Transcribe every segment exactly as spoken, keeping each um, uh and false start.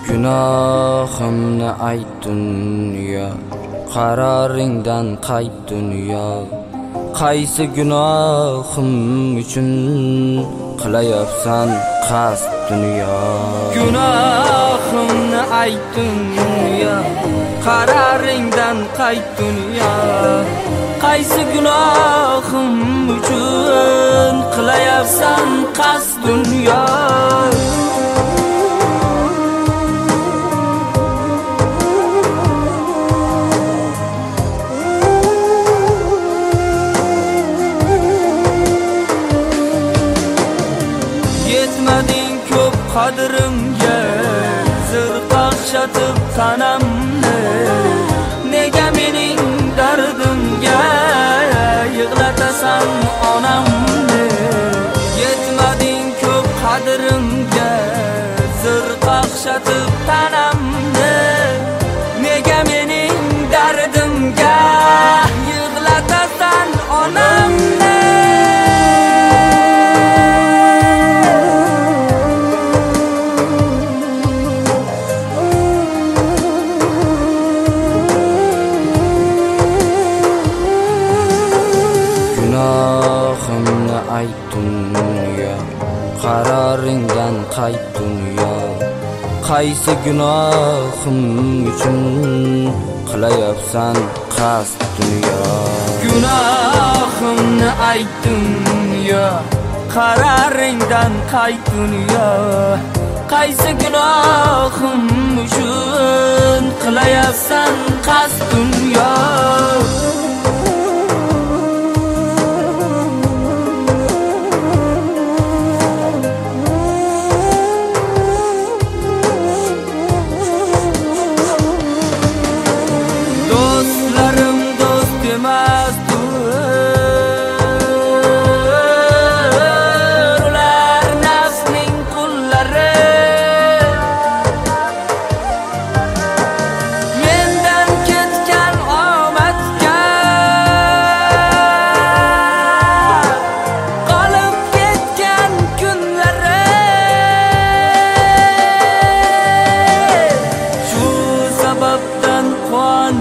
Gunohimni ayt dunyo, qararingdan qayt dunyo. Qaysi gunohim uchun qilayapsan qasd dunyo? Gunohimni ayt dunyo, qararingdan qayt dunyo. Qaysi gunohim uchun qilayapsan qasd dunyo? Yetmading ko'p qadrimga, zirqaqshatib tanamni. Nega mening dardimga yig'latasan onamni? Yetmading ko'p qadrimga, zirqaqshatib tanamni. Nega mening dardimga yig'latasan onamni? Gunohimni ayt dunyo, qararingdan qayt dunyo. Qaysi gunohim uchun qilayapsan qasd dunyo? Gunohimni ayt dunyo, qararingdan qayt dunyo. Qaysi gunohim uchun qilayapsan qasd dunyo? Dostlarım dost demasdir, ular nafsning qullari. Mendan ketgan omadga qolib ketgan kunlari. Shu sababdan qon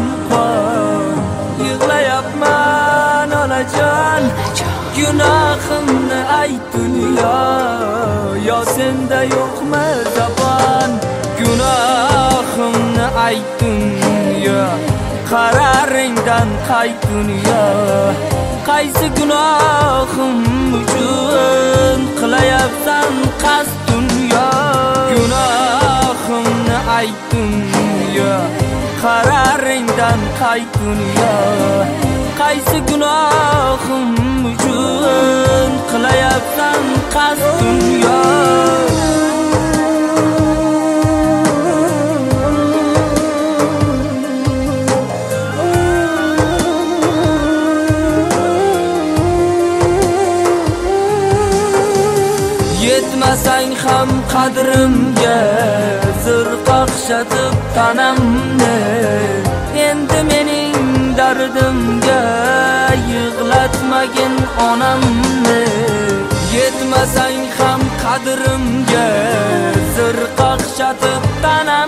yig'layapman onajon. Gunohimni ayt dunyo, yo senda yo'qmi zabon? Gunohimni ayt dunyo, qararingdan qayt dunyo. Qaysi gunohim uchun qilayapsan qasd dunyo? Gunohimni ayt dunyo, qararingdan qayt dunyo. Qaysi gunohim uchun qilayapsan qasd dunyo? Yetmasang ham qadrimga, zirqaqshatib tanamni. Endi mening dardimga yig'latmagin onamni. Yetmasang ham qadrimga, zirqaqshatib tanamni.